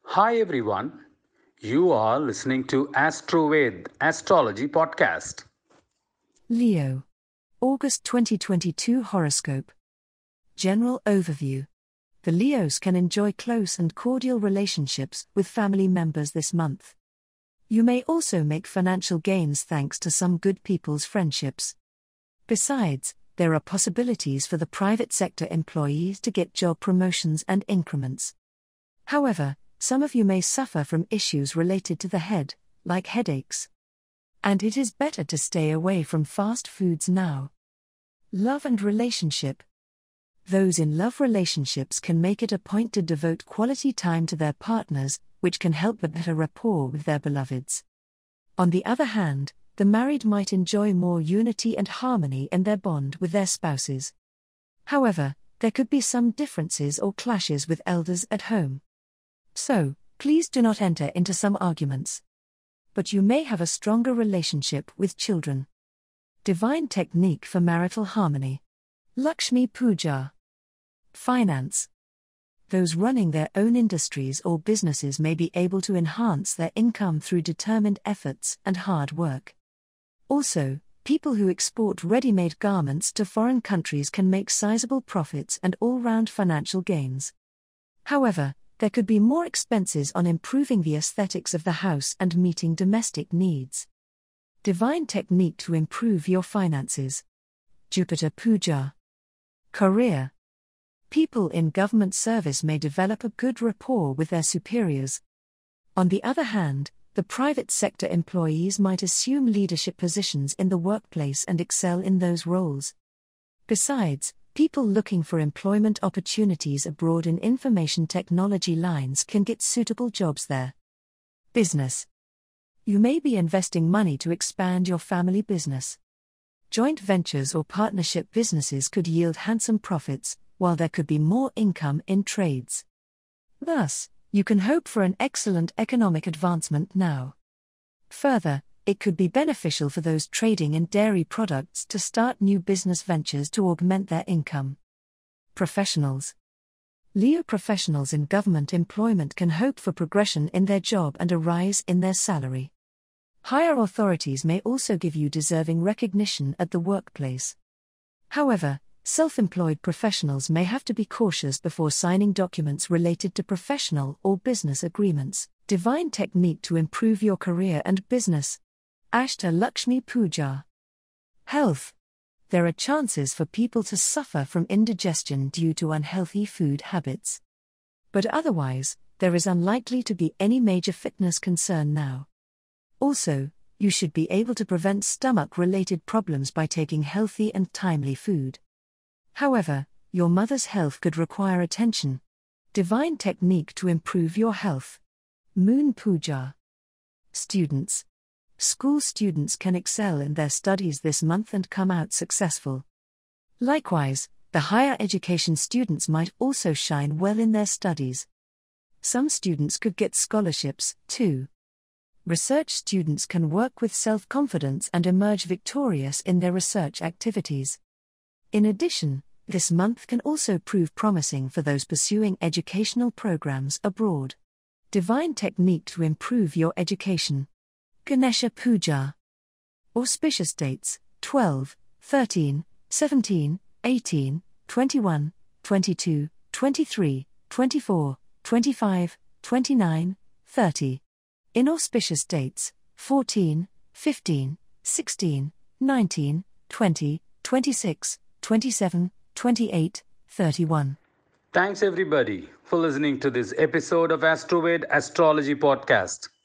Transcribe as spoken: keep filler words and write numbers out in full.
Hi everyone, you are listening to AstroVed Astrology Podcast. Leo. August twenty twenty-two Horoscope. General Overview. The Leos can enjoy close and cordial relationships with family members this month. You may also make financial gains thanks to some good people's friendships. Besides, there are possibilities for the private sector employees to get job promotions and increments. However, some of you may suffer from issues related to the head, like headaches. And it is better to stay away from fast foods now. Love and relationship. Those in love relationships can make it a point to devote quality time to their partners, which can help a better rapport with their beloveds. On the other hand, the married might enjoy more unity and harmony in their bond with their spouses. However, there could be some differences or clashes with elders at home. So, please do not enter into some arguments. But you may have a stronger relationship with children. Divine technique for marital harmony. Lakshmi Puja. Finance. Those running their own industries or businesses may be able to enhance their income through determined efforts and hard work. Also, people who export ready-made garments to foreign countries can make sizable profits and all-round financial gains. However, there could be more expenses on improving the aesthetics of the house and meeting domestic needs. Divine technique to improve your finances. Jupiter Puja. Career. People in government service may develop a good rapport with their superiors. On the other hand, the private sector employees might assume leadership positions in the workplace and excel in those roles. Besides, people looking for employment opportunities abroad in information technology lines can get suitable jobs there. Business. You may be investing money to expand your family business. Joint ventures or partnership businesses could yield handsome profits, while there could be more income in trades. Thus, you can hope for an excellent economic advancement now. Further, it could be beneficial for those trading in dairy products to start new business ventures to augment their income. Professionals. Leo professionals in government employment can hope for progression in their job and a rise in their salary. Higher authorities may also give you deserving recognition at the workplace. However, self-employed professionals may have to be cautious before signing documents related to professional or business agreements. Divine technique to improve your career and business. Ashta Lakshmi Puja. Health. There are chances for people to suffer from indigestion due to unhealthy food habits. But otherwise, there is unlikely to be any major fitness concern now. Also, you should be able to prevent stomach-related problems by taking healthy and timely food. However, your mother's health could require attention. Divine technique to improve your health. Moon Puja. Students. School students can excel in their studies this month and come out successful. Likewise, the higher education students might also shine well in their studies. Some students could get scholarships, too. Research students can work with self-confidence and emerge victorious in their research activities. In addition, this month can also prove promising for those pursuing educational programs abroad. Divine technique to improve your education. Ganesha Puja. Auspicious dates: twelve, thirteen, seventeen, eighteen, twenty-one, twenty-two, twenty-three, twenty-four, twenty-five, twenty-nine, thirty. Inauspicious dates: fourteen, fifteen, sixteen, nineteen, twenty, twenty-six, twenty-seven, twenty-eight, thirty-one. Thanks everybody for listening to this episode of AstroVed Astrology Podcast.